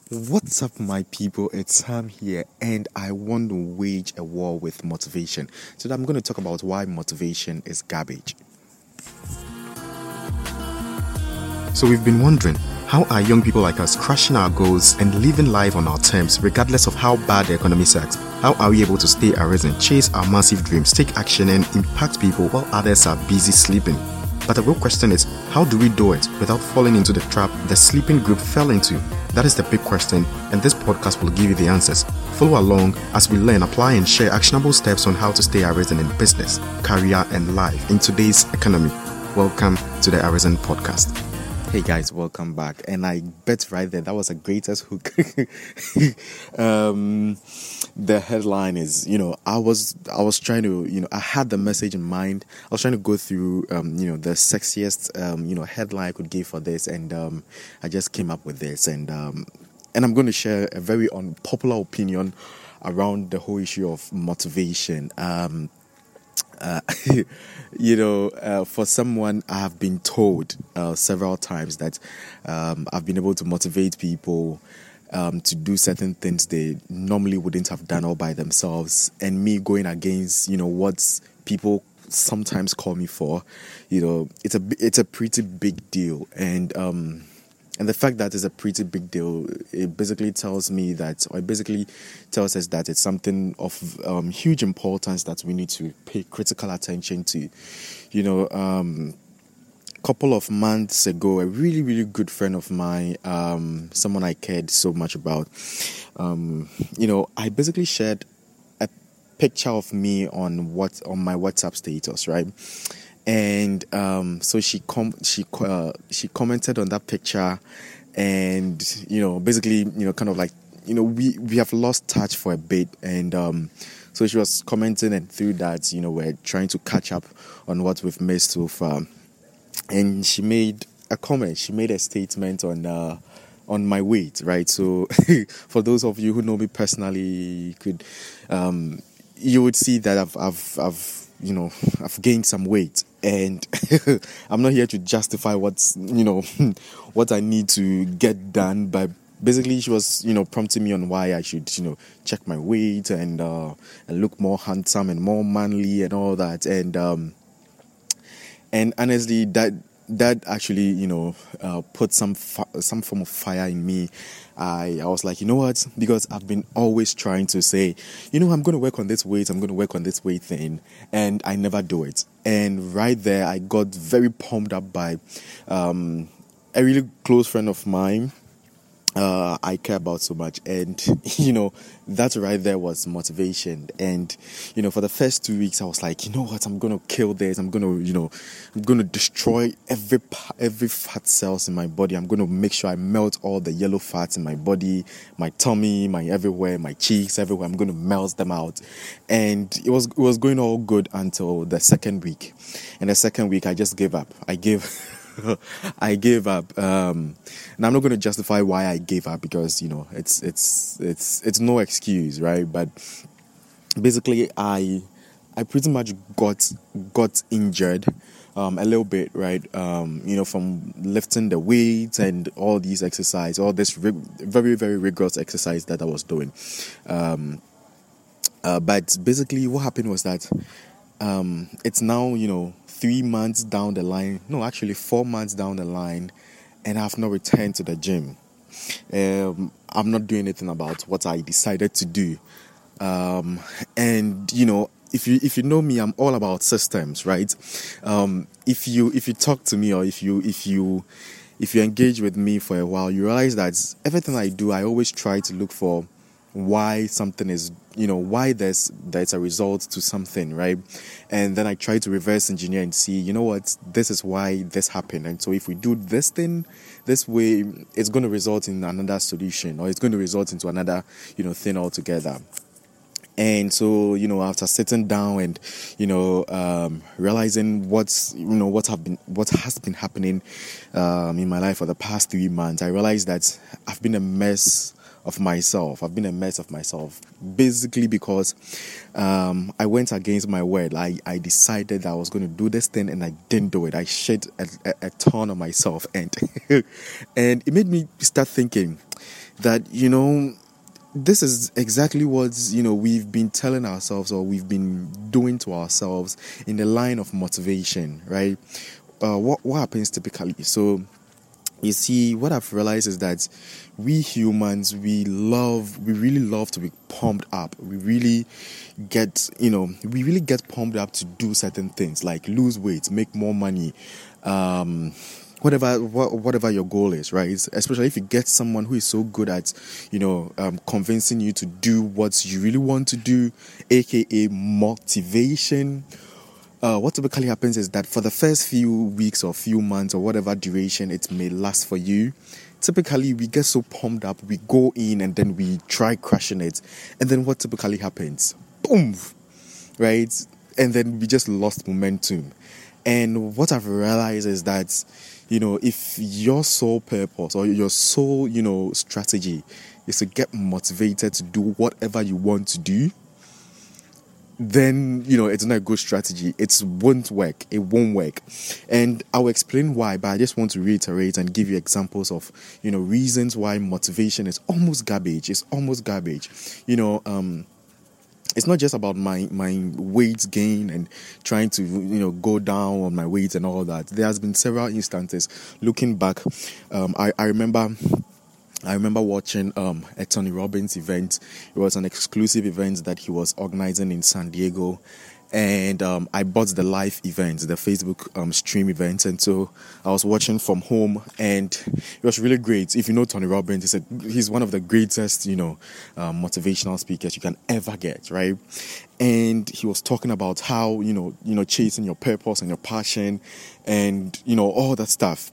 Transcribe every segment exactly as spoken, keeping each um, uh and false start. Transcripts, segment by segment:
What's up, my people? It's Sam here, and I want to wage a war with motivation. So, I'm going to talk about why motivation is garbage. So, we've been wondering, how are young people like us crushing our goals and living life on our terms, regardless of how bad the economy sucks? How are we able to stay arisen, chase our massive dreams, take action, and impact people while others are busy sleeping? But the real question is, how do we do it without falling into the trap the sleeping group fell into? That is the big question, and this podcast will give you the answers. Follow along as we learn, apply, and share actionable steps on how to stay arisen in business, career, and life in today's economy. Welcome to the Arisen Podcast. Hey guys, welcome back. And I bet right there, that was the greatest hook. um, the headline is, you know, I was I was trying to, you know, I had the message in mind. I was trying to go through, um, you know, the sexiest, um, you know, headline I could give for this, and um, I just came up with this, and um, and I'm going to share a very unpopular opinion around the whole issue of motivation. Um, Uh, you know, uh, for someone, I have been told uh, several times that um, I've been able to motivate people um, to do certain things they normally wouldn't have done all by themselves, and me going against, you know, what people sometimes call me for. You know, it's a it's a pretty big deal, and um, and the fact that it's a pretty big deal, it basically tells me that, or it basically tells us that it's something of um, huge importance that we need to pay critical attention to. You know, um, a couple of months ago, a really, really good friend of mine, um, someone I cared so much about, um, you know, I basically shared a picture of me on what on my WhatsApp status, right? And um, so she com- she uh, she commented on that picture, and you know, basically, you know, kind of like, you know, we, we have lost touch for a bit, and um, so she was commenting, and through that, you know, we're trying to catch up on what we've missed so far. And she made a comment. She made a statement on uh, on my weight, right? So for those of you who know me personally, you could um, you would see that I've I've I've you know, I've gained some weight, and I'm not here to justify what's, you know, what I need to get done, but basically she was, you know, prompting me on why I should, you know, check my weight and, uh, and look more handsome and more manly and all that, and, um, and honestly, that, that actually, you know, uh, put some, fi- some form of fire in me. I, I was like, you know what, because I've been always trying to say, you know, I'm going to work on this weight, I'm going to work on this weight thing, and I never do it. And right there, I got very pumped up by um, a really close friend of mine, uh, I care about so much, and you know, that right there was motivation. And you know, for the first two weeks, I was like, you know what, I'm gonna kill this. I'm gonna, you know, I'm gonna destroy every every fat cells in my body. I'm gonna make sure I melt all the yellow fats in my body, my tummy, my everywhere, my cheeks, everywhere. I'm gonna melt them out. And it was it was going all good until the second week. And the second week, I just gave up. I gave. I gave up, um, and I'm not going to justify why I gave up, because you know it's it's it's it's no excuse, right? But basically, I I pretty much got got injured um, a little bit, right? Um, you know, from lifting the weights and all these exercise, all this rig- very very rigorous exercise that I was doing. Um, uh, but basically, what happened was that um, it's now, you know, three months down the line, no, actually four months down the line, and I've not returned to the gym. Um, I'm not doing anything about what I decided to do. Um, and, you know, if you if you know me, I'm all about systems, right? Um, if you if you talk to me, or if you if you if you engage with me for a while, you realize that everything I do, I always try to look for why something is, you know, why there's there's a result to something, right? And then I try to reverse engineer and see, you know what, this is why this happened, and so if we do this thing this way, it's going to result in another solution, or it's going to result into another, you know, thing altogether. And so, you know, after sitting down and, you know, um, realizing what's, you know, what have been, what has been happening um, in my life for the past three months, I realized that I've been a mess of myself. I've been a mess of myself, basically because um, I went against my word. I, I decided that I was going to do this thing, and I didn't do it. I shit a, a, a ton on myself, and and it made me start thinking, that, you know, this is exactly what, you know, we've been telling ourselves, or we've been doing to ourselves in the line of motivation, right? Uh, what what happens typically? So, you see, what I've realized is that we humans, we love, we really love to be pumped up. We really get, you know, we really get pumped up to do certain things, like lose weight, make more money, um, whatever, wha- whatever your goal is, right? Especially if you get someone who is so good at, you know, um, convincing you to do what you really want to do, aka motivation. Uh, what typically happens is that for the first few weeks or few months or whatever duration it may last for you, typically we get so pumped up, we go in and then we try crushing it. And then what typically happens? Boom! Right? And then we just lost momentum. And what I've realized is that, you know, if your sole purpose or your sole, you know, strategy is to get motivated to do whatever you want to do, then, you know, it's not a good strategy. It won't work. It won't work. And I'll explain why, but I just want to reiterate and give you examples of, you know, reasons why motivation is almost garbage. It's almost garbage. You know, um, it's not just about my, my weight gain and trying to, you know, go down on my weight and all that. There has been several instances. Looking back, um, I, I remember... I remember watching um, a Tony Robbins event. It was an exclusive event that he was organizing in San Diego. And um, I bought the live event, the Facebook um, stream event. And so I was watching from home, and it was really great. If you know Tony Robbins, he's, a, he's one of the greatest, you know, um, motivational speakers you can ever get, right? And he was talking about how, you know, you know, chasing your purpose and your passion and, you know, all that stuff.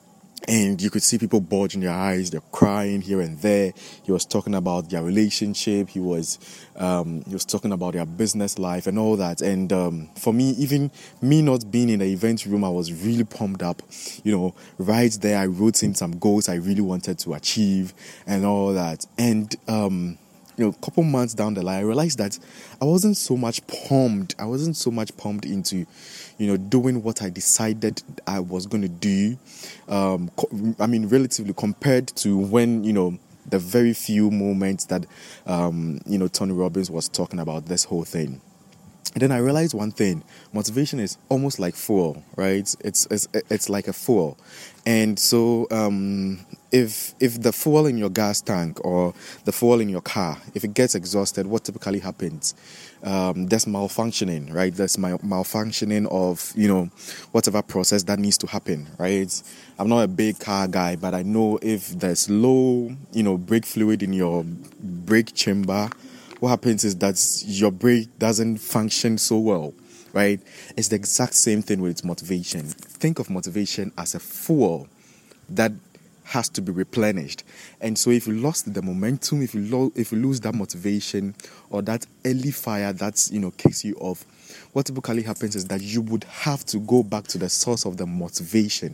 And you could see people bulging their eyes, they're crying here and there. He was talking about their relationship. He was um, he was talking about their business life and all that. And um, for me, even me not being in the event room, I was really pumped up. You know, right there, I wrote in some goals I really wanted to achieve and all that. And um, you know, a couple months down the line, I realized that I wasn't so much pumped. I wasn't so much pumped into, you know, doing what I decided I was going to do. Um, co- I mean, relatively compared to when, you know, the very few moments that, um, you know, Tony Robbins was talking about this whole thing. And then I realized one thing: motivation is almost like fuel, right? It's it's it's like a fuel, and so um, if if the fuel in your gas tank or the fuel in your car, if it gets exhausted, what typically happens? Um, there's malfunctioning, right? There's mal- malfunctioning of, you know, whatever process that needs to happen, right? I'm not a big car guy, but I know if there's low, you know, brake fluid in your brake chamber, what happens is that your brake doesn't function so well, right? It's the exact same thing with motivation. Think of motivation as a fuel that has to be replenished. And so if you lost the momentum, if you lo- if you lose that motivation or that early fire that's, you know, kicks you off, what typically happens is that you would have to go back to the source of the motivation,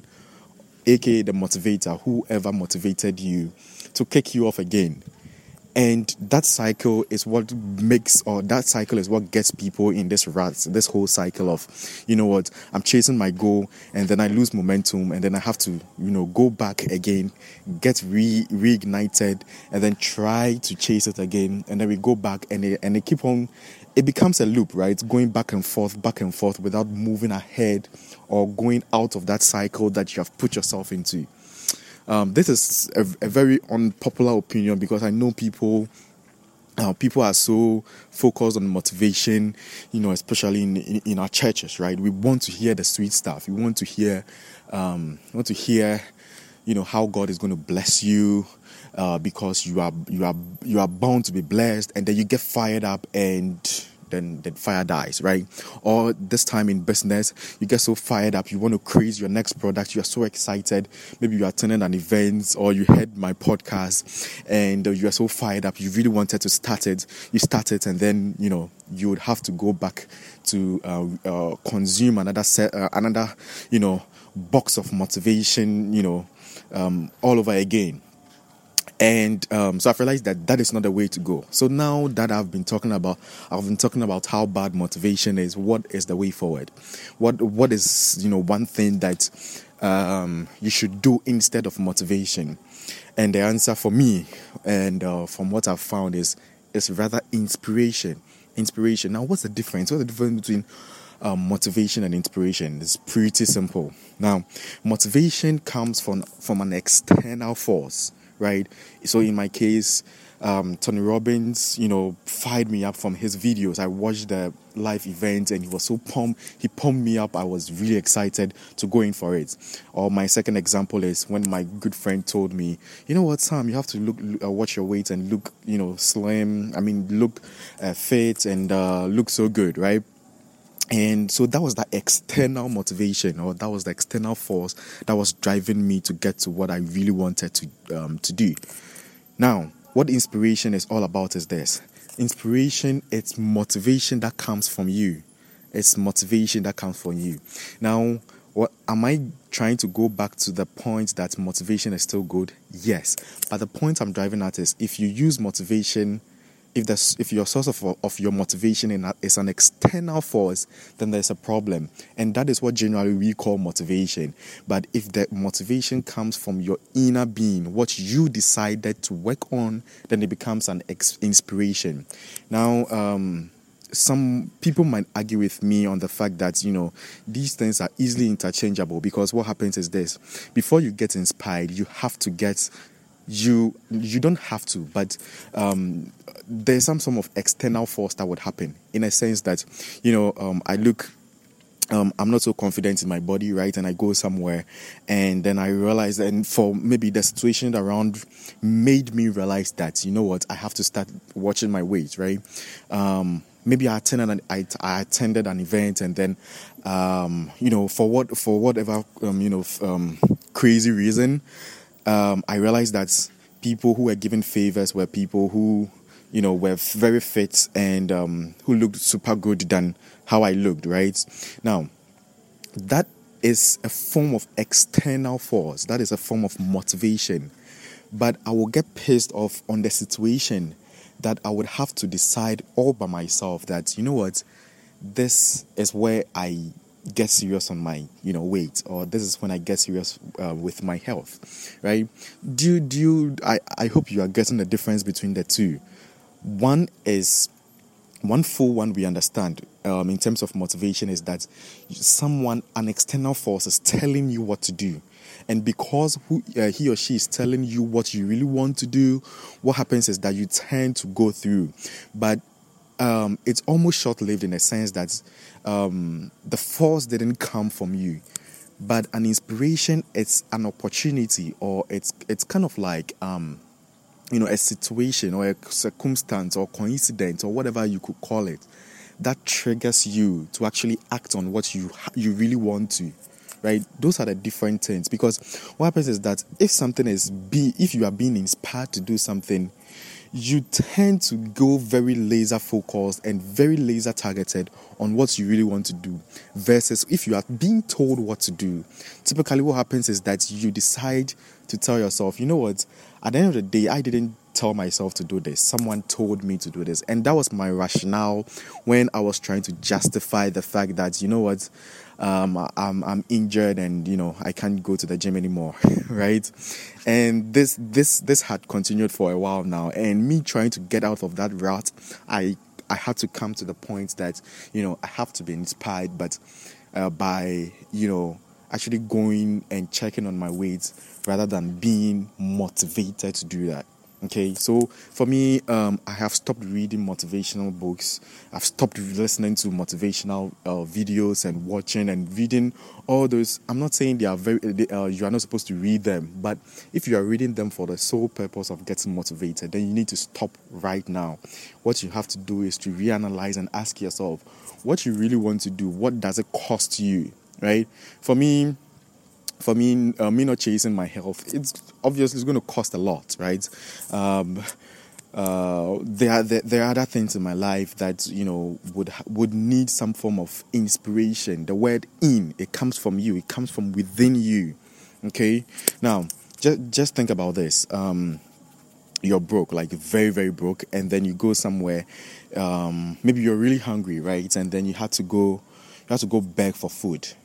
aka the motivator, whoever motivated you, to kick you off again. And that cycle is what makes, or that cycle is what gets people in this rut, this whole cycle of, you know what, I'm chasing my goal and then I lose momentum and then I have to, you know, go back again, get re reignited and then try to chase it again. And then we go back and they, and they keep on, it becomes a loop, right? Going back and forth, back and forth without moving ahead or going out of that cycle that you have put yourself into. Um, this is a, a very unpopular opinion because I know people uh, people are so focused on motivation, you know, especially in, in in our churches, right? We want to hear the sweet stuff. We want to hear, um, want to hear, you know, how God is going to bless you uh, because you are you are you are bound to be blessed, and then you get fired up and then the fire dies, right? Or this time in business, you get so fired up, you want to create your next product, you are so excited, maybe you are attending an event or you heard my podcast and you are so fired up, you really wanted to start it, you start it and then, you know, you would have to go back to uh, uh, consume another set, uh, another, you know, box of motivation, you know, um, all over again. And um, so I've realized that that is not the way to go. So now that I've been talking about, I've been talking about how bad motivation is. What is the way forward? What What is, you know, one thing that um, you should do instead of motivation? And the answer for me, and uh, from what I've found, is is rather inspiration. Inspiration. Now, what's the difference? What's the difference between um, motivation and inspiration? It's pretty simple. Now, motivation comes from from an external force, right? So in my case, um, Tony Robbins, you know, fired me up from his videos. I watched the live event and he was so pumped. He pumped me up. I was really excited to go in for it. Or my second example is when my good friend told me, you know what, Sam, you have to look, uh, watch your weight and look, you know, slim. I mean, look uh, fit and uh, look so good, right? And so that was the external motivation, or that was the external force that was driving me to get to what I really wanted to um, to do. Now, what inspiration is all about is this. Inspiration, it's motivation that comes from you. It's motivation that comes from you. Now, what am I trying to go back to the point that motivation is still good? Yes. But the point I'm driving at is if you use motivation, if the if your source of of your motivation is an external force, then there's a problem, and that is what generally we call motivation. But if the motivation comes from your inner being, what you decided to work on, then it becomes an ex- inspiration. Now, um, some people might argue with me on the fact that, you know, these things are easily interchangeable, because what happens is this: before you get inspired, you have to get you you don't have to, but um, there's some sort of external force that would happen, in a sense that, you know, um, I look, um, I'm not so confident in my body, right? And I go somewhere, and then I realize, and for maybe the situation around made me realize that, you know what, I have to start watching my weight, right? Um, maybe I attended an, I, I attended an event, and then, um, you know, for what for whatever um, you know um, crazy reason. Um, I realized that people who were given favors were people who, you know, were very fit and um, who looked super good than how I looked, right? Now, that is a form of external force. That is a form of motivation. But I will get pissed off on the situation that I would have to decide all by myself that, you know what, this is where I get serious on my, you know, weight, or this is when I get serious uh, with my health, right? Do you, do you, I, I hope you are getting the difference between the two. One is, one full one we understand um, in terms of motivation is that someone, an external force is telling you what to do. And because who, uh, he or she is telling you what you really want to do, what happens is that you tend to go through. But Um, it's almost short-lived, in a sense that um, the force didn't come from you, but an inspiration, it's an opportunity, or it's it's kind of like um, you know, a situation or a circumstance or coincidence or whatever you could call it, that triggers you to actually act on what you you really want to. Right? Those are the different things, because what happens is that if something is be if you are being inspired to do something, you tend to go very laser focused and very laser targeted on what you really want to do, versus if you are being told what to do. Typically what happens is that you decide to tell yourself, you know what, at the end of the day, I didn't tell myself to do this. Someone told me to do this. And that was my rationale when I was trying to justify the fact that, you know what, um, I'm, I'm injured and, you know, I can't go to the gym anymore, right? And this this this had continued for a while now. And me trying to get out of that rut, I I had to come to the point that, you know, I have to be inspired, but uh, by, you know, actually going and checking on my weight rather than being motivated to do that. Okay, so for me, um, I have stopped reading motivational books. I've stopped listening to motivational uh, videos and watching and reading all those. I'm not saying they are very. They, uh, you are not supposed to read them, but if you are reading them for the sole purpose of getting motivated, then you need to stop right now. What you have to do is to reanalyze and ask yourself, what you really want to do. What does it cost you? Right? For me. For me, uh, me not chasing my health, it's obviously it's going to cost a lot, right? Um, uh, there are there, there are other things in my life that, you know, would would need some form of inspiration. The word "in" it comes from you, it comes from within you. Okay, now just just think about this. Um, you're broke, like very very broke, and then you go somewhere. Um, maybe you're really hungry, right? And then you had to go, you have to go beg for food.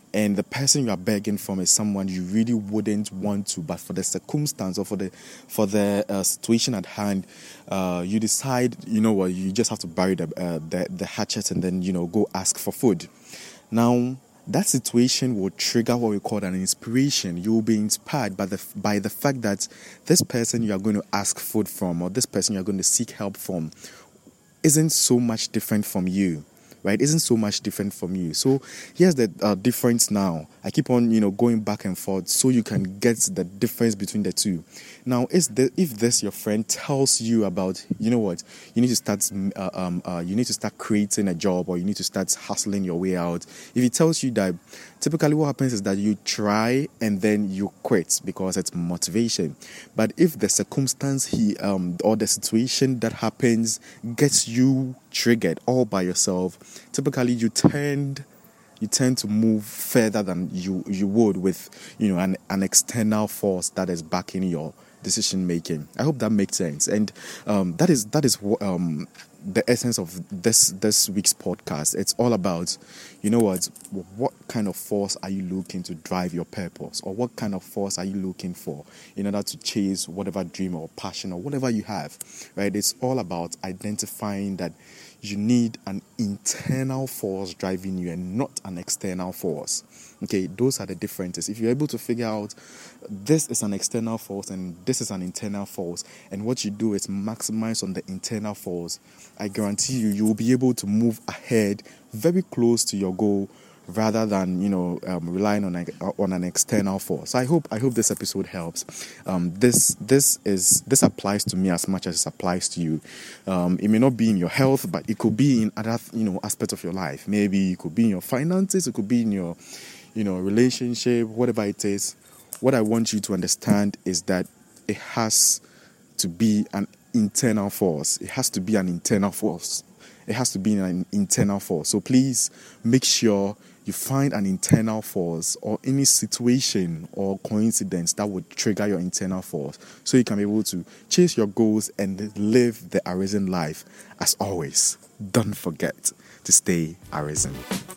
and the person you are begging from is someone you really wouldn't want to, but for the circumstance or for the for the uh, situation at hand, uh, you decide, you know what, you just have to bury the, uh, the the hatchet and then, you know, go ask for food. Now, that situation will trigger what we call an inspiration. You will be inspired by the by the fact that this person you are going to ask food from, or this person you are going to seek help from, isn't so much different from you. Right, isn't so much different from you. So here's the uh, difference now. I keep on, you know, going back and forth so you can get the difference between the two. Now, is the, if this your friend tells you about, you know what, you need to start, uh, um, uh, you need to start creating a job, or you need to start hustling your way out. If he tells you that, typically what happens is that you try and then you quit because it's motivation. But if the circumstance he um or the situation that happens gets you triggered all by yourself, typically you tend you tend to move further than you you would with, you know, an, an external force that is backing your decision making. I hope that makes sense. And um, that is that is what um the essence of this this week's podcast. It's all about, you know what, what kind of force are you looking to drive your purpose, or what kind of force are you looking for in order to chase whatever dream or passion or whatever you have, right? It's all about identifying that you need an internal force driving you and not an external force. Okay, those are the differences. If you're able to figure out this is an external force and this is an internal force, and what you do is maximize on the internal force, I guarantee you, you will be able to move ahead very close to your goal, rather than, you know, um, relying on a, on an external force. I hope I hope this episode helps. Um, this this is this applies to me as much as it applies to you. Um, it may not be in your health, but it could be in other, you know, aspects of your life. Maybe it could be in your finances. It could be in your, you know, relationship. Whatever it is, what I want you to understand is that it has to be an internal force. It has to be an internal force. It has to be an internal force. So please make sure you find an internal force, or any situation or coincidence that would trigger your internal force, so you can be able to chase your goals and live the arisen life. As always, don't forget to stay arisen.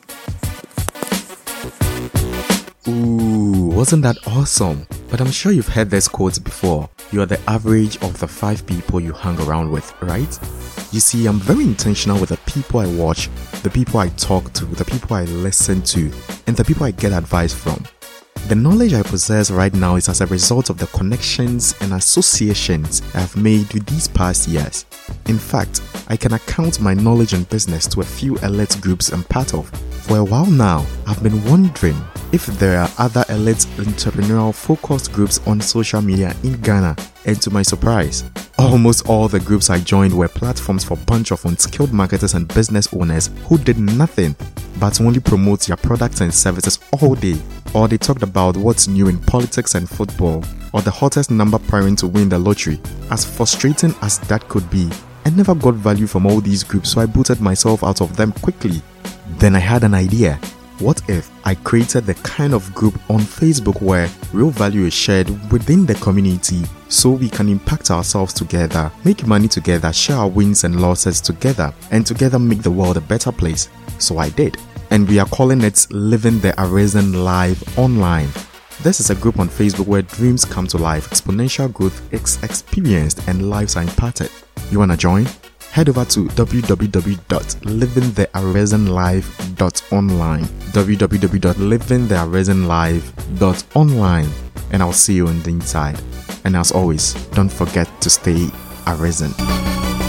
Ooh, wasn't that awesome? But I'm sure you've heard this quote before. You are the average of the five people you hang around with, right? You see, I'm very intentional with the people I watch, the people I talk to, the people I listen to, and the people I get advice from. The knowledge I possess right now is as a result of the connections and associations I've made with these past years. In fact, I can account my knowledge and business to a few elite groups I'm part of. For a while now, I've been wondering if there are other elite entrepreneurial focused groups on social media in Ghana, and to my surprise, almost all the groups I joined were platforms for a bunch of unskilled marketers and business owners who did nothing but only promote their products and services all day. Or they talked about what's new in politics and football, or the hottest number pairing to win the lottery. As frustrating as that could be, I never got value from all these groups, so I booted myself out of them quickly. Then I had an idea. What if I created the kind of group on Facebook where real value is shared within the community, so we can impact ourselves together, make money together, share our wins and losses together, and together make the world a better place? So I did. And we are calling it Living the Arisen Live Online. This is a group on Facebook where dreams come to life, exponential growth is experienced, and lives are imparted. You wanna join? Head over to w w w dot living the arisen live dot online, w w w dot living the arisen live dot online, and I'll see you on the inside. And as always, don't forget to stay arisen.